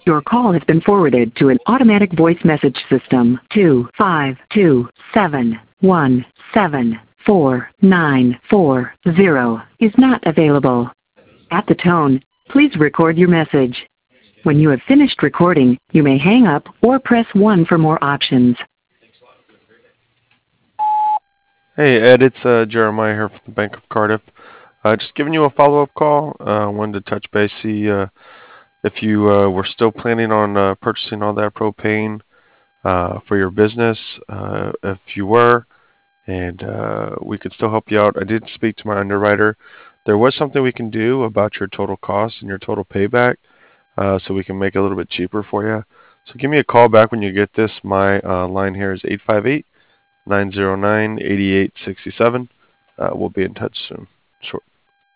Your call has been forwarded to an automatic voice message system. 25271749440 is not available. At the tone, please record your message. When you have finished recording, you may hang up or press 1 for more options. Hey Ed, it's Jeremiah here from the Bank of Cardiff. Just giving you a follow-up call. Wanted to touch base, see if you were still planning on purchasing all that propane for your business. If you were, and we could still help you out. I did speak to my underwriter. There was something we can do about your total cost and your total payback, so we can make it a little bit cheaper for you. So give me a call back when you get this. My line here is 858-909-8867. We'll be in touch soon.